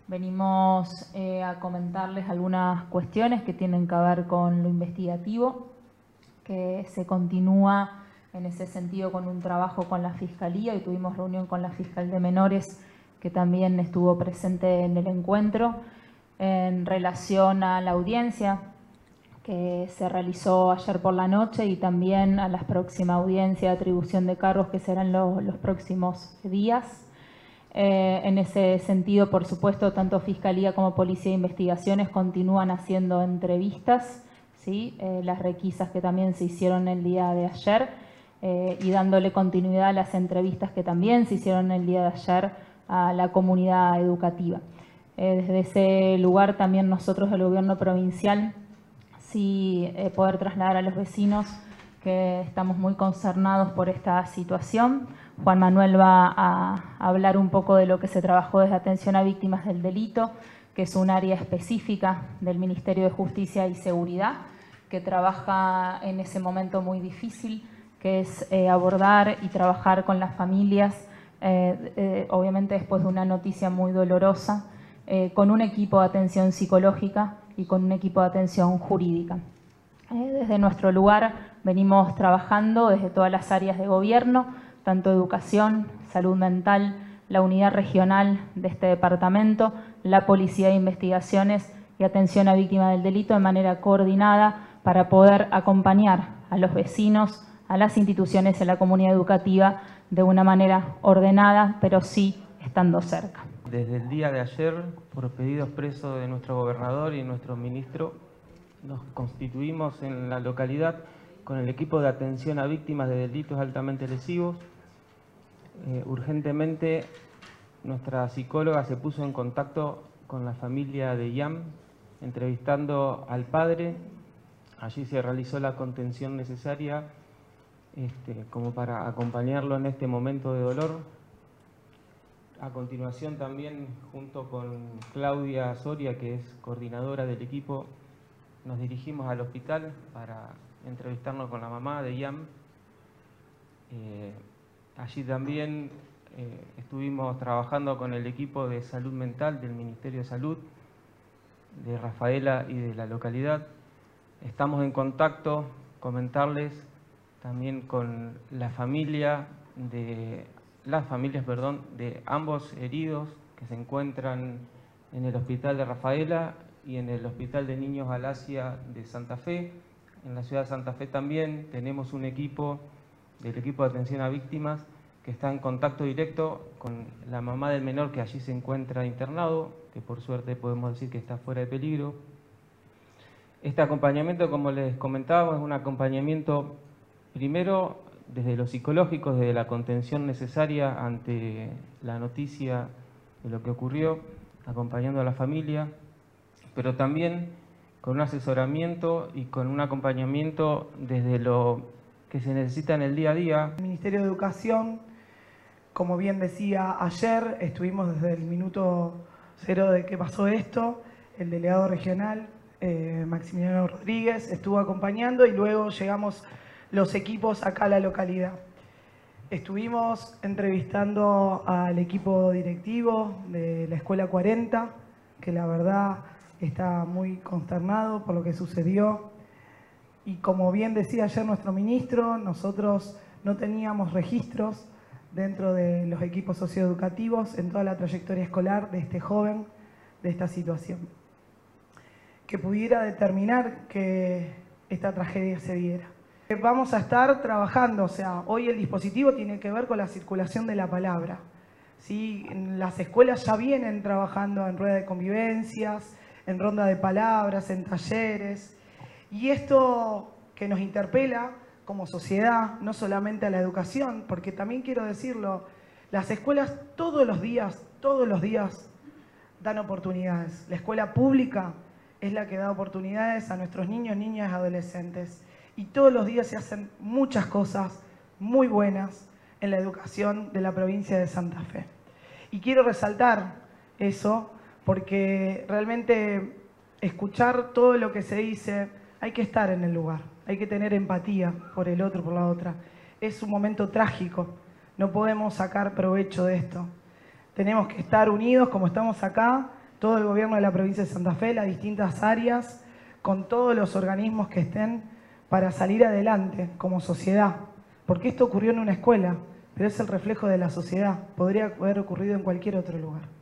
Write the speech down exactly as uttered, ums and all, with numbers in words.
Venimos eh, a comentarles algunas cuestiones que tienen que ver con lo investigativo, que se continúa en ese sentido con un trabajo con la Fiscalía. Hoy tuvimos reunión con la Fiscal de Menores, que también estuvo presente en el encuentro, en relación a la audiencia que se realizó ayer por la noche y también a la próxima audiencia de atribución de cargos que serán lo, los próximos días. Eh, en ese sentido, por supuesto, tanto Fiscalía como Policía de Investigaciones continúan haciendo entrevistas, ¿sí? Eh, las requisas que también se hicieron el día de ayer eh, y dándole continuidad a las entrevistas que también se hicieron el día de ayer a la comunidad educativa. Eh, desde ese lugar también nosotros del Gobierno provincial sí eh, poder trasladar a los vecinos que estamos muy concernados por esta situación. Juan Manuel va a hablar un poco de lo que se trabajó desde Atención a Víctimas del Delito, que es un área específica del Ministerio de Justicia y Seguridad, que trabaja en ese momento muy difícil, que es eh, abordar y trabajar con las familias, eh, eh, obviamente después de una noticia muy dolorosa, eh, con un equipo de atención psicológica y con un equipo de atención jurídica. Eh, desde nuestro lugar venimos trabajando desde todas las áreas de gobierno, tanto educación, salud mental, la unidad regional de este departamento, la Policía de Investigaciones y Atención a Víctimas del Delito de manera coordinada para poder acompañar a los vecinos, a las instituciones y a la comunidad educativa de una manera ordenada, pero sí estando cerca. Desde el día de ayer, por pedido expreso de nuestro gobernador y nuestro ministro, nos constituimos en la localidad con el equipo de atención a víctimas de delitos altamente lesivos. Eh, urgentemente, nuestra psicóloga se puso en contacto con la familia de Iam, entrevistando al padre. Allí se realizó la contención necesaria este, como para acompañarlo en este momento de dolor. A continuación también, junto con Claudia Soria, que es coordinadora del equipo, nos dirigimos al hospital para entrevistarnos con la mamá de Iam. Eh, allí también eh, estuvimos trabajando con el equipo de salud mental del Ministerio de Salud, de Rafaela y de la localidad. Estamos en contacto, comentarles también con la familia de... las familias, perdón, de ambos heridos que se encuentran en el hospital de Rafaela y en el hospital de niños Alasia de Santa Fe. En la ciudad de Santa Fe también tenemos un equipo del equipo de atención a víctimas que está en contacto directo con la mamá del menor que allí se encuentra internado, que por suerte podemos decir que está fuera de peligro. Este acompañamiento, como les comentaba, es un acompañamiento primero desde lo psicológico, desde la contención necesaria ante la noticia de lo que ocurrió, acompañando a la familia, pero también con un asesoramiento y con un acompañamiento desde lo que se necesita en el día a día. El Ministerio de Educación, como bien decía ayer, estuvimos desde el minuto cero de que pasó esto, el delegado regional, eh, Maximiliano Rodríguez, estuvo acompañando y luego llegamos los equipos acá a la localidad. Estuvimos entrevistando al equipo directivo de la Escuela cuarenta, que la verdad está muy consternado por lo que sucedió. Y como bien decía ayer nuestro ministro, nosotros no teníamos registros dentro de los equipos socioeducativos en toda la trayectoria escolar de este joven, de esta situación, que pudiera determinar que esta tragedia se diera. Vamos a estar trabajando, o sea, hoy el dispositivo tiene que ver con la circulación de la palabra, ¿sí? Las escuelas ya vienen trabajando en rueda de convivencias, en ronda de palabras, en talleres, y esto que nos interpela como sociedad, no solamente a la educación, porque también quiero decirlo, las escuelas todos los días, todos los días dan oportunidades. La escuela pública es la que da oportunidades a nuestros niños, niñas y adolescentes. Y todos los días se hacen muchas cosas muy buenas en la educación de la provincia de Santa Fe. Y quiero resaltar eso porque realmente escuchar todo lo que se dice, hay que estar en el lugar, hay que tener empatía por el otro, por la otra. Es un momento trágico, no podemos sacar provecho de esto. Tenemos que estar unidos como estamos acá, todo el gobierno de la provincia de Santa Fe, las distintas áreas, con todos los organismos que estén para salir adelante como sociedad. Porque esto ocurrió en una escuela, pero es el reflejo de la sociedad. Podría haber ocurrido en cualquier otro lugar.